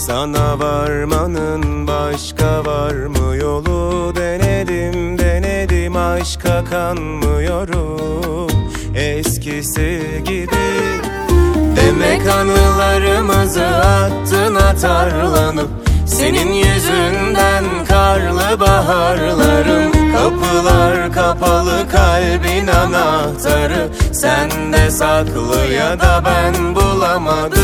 Sana varmanın başka var mı yolu? Denedim denedim, aşka kanmıyorum eskisi gibi. Demek anılarımızı attın atarlanıp, senin yüzünden karlı baharlarım. Kapılar kapalı, kalbin anahtarı sende saklı ya da ben bulamadım.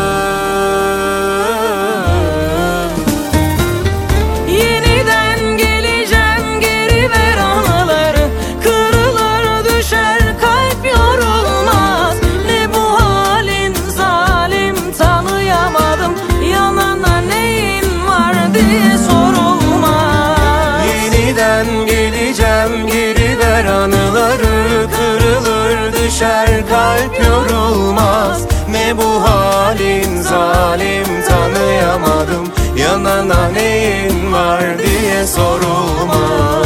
Yeniden geleceğim, geri ver anıları. Kırılır düşer kalp, yorulmaz. Ne bu halin zalim, tanıyamadım. Yanana neyin var diye sorulmaz. Yeniden geleceğim, geri ver anıları. Kırılır düşer kalp, yorulmaz. Ne bu halin zalim, tanıyamadım. Yanana neyin var diye sorulmaz.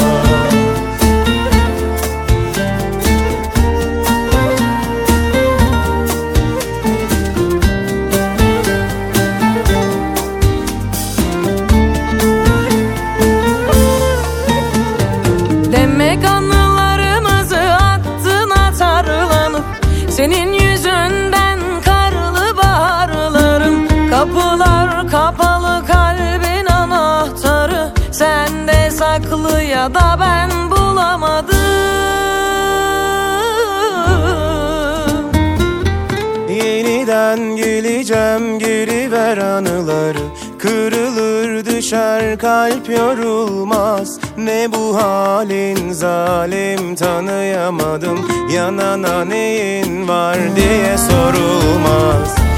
Demek anılarımızı attın atarlanıp, senin yüzünden karlı baharlarım. Kapılar kapalı, kalbin anahtarı sende saklı ya da ben bulamadım. Yeniden geleceğim, geri ver anıları. Kırılır düşer kalp, yorulmaz. Ne bu halin zalim, tanıyamadım. Yanana neyin var diye sorulmaz.